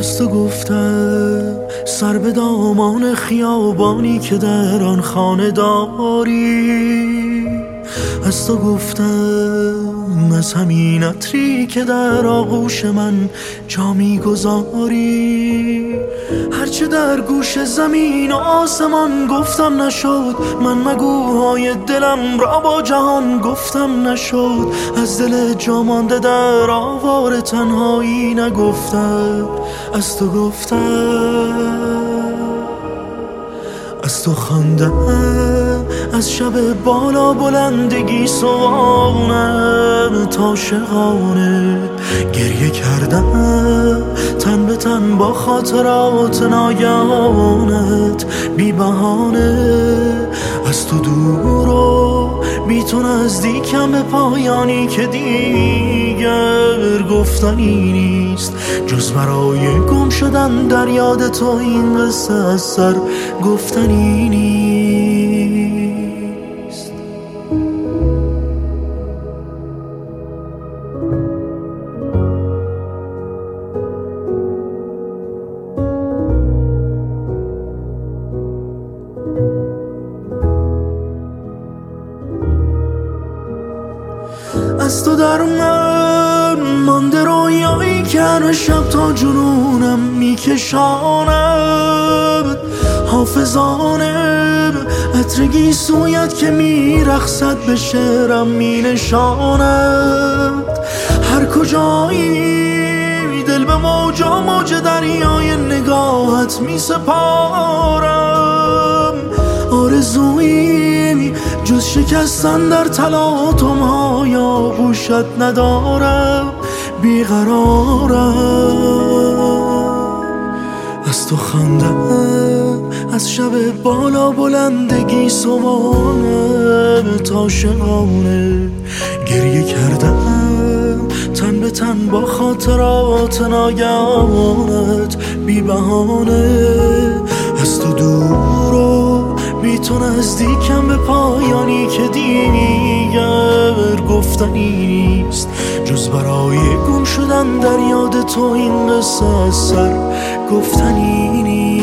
از تو گفتم سر به دامان خیابانی که در آن خانه داری. از تو گفتم از همین عطری که در آغوش من جا میگذاری. هرچه در گوش زمین و آسمان گفتم نشد، من مگوهای دلم را با جهان گفتم نشد. از دل جا مانده در آوار تنهایی نگفتم، از تو گفتم. از تو خواندم از شب بالا بلندگی سوانم تا شقانه گریه کردم تن به تن با خاطرات ناگهانت بی بهانه. از تو دور و بی تو نزدیکم به پایانی که دیگر گفتنی نیست، جز برای گم شدن در یاد تو این قصه از سر گفتنی نیست. از تو در من مانده رویایی که هر شب تا جنونم میکشاند. حافظانه عطرگی سویت که میرخصد به شعرم مینشاند. هر کجایی دل به موجا موج دریای نگاهت میسپارم. آرزویی جز شکستن در تلاطم های آغوشت ندارم، بیقرارم. از تو خواندم از شب بالا بلندگی صبحانه تا شقانه گریه کردم تن به تن با خاطرات ناگهانت بی بهانه. از تو دور و بی تو نزدیکم به پایانی که دیگر گفتنی نیست، جز برای گم شدن در یاد تو این قصه از سر گفتنی نیست.